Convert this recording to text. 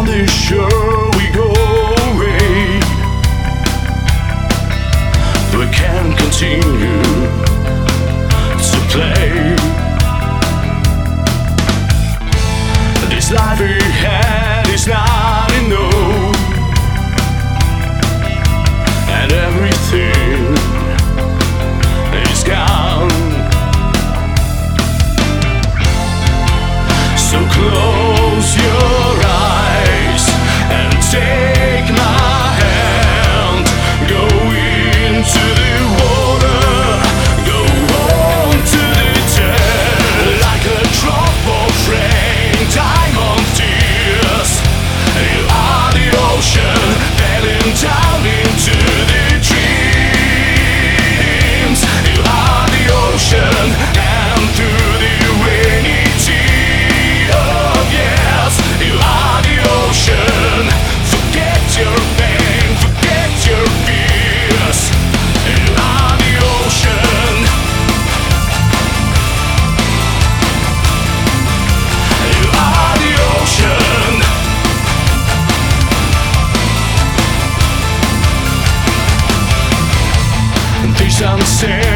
the shore we go away. We can continue to play. This life we had is not enough, and everything is gone. So close your eyes and take my hand. Go into the water, go on to the dead. Like a drop of rain, diamond tears. You are the ocean, falling down into the dreams. You are the ocean, and through the rainy tears. Oh yes, you are the ocean. Forget your pain, forget your fears. You are the ocean. You are the ocean. The sunset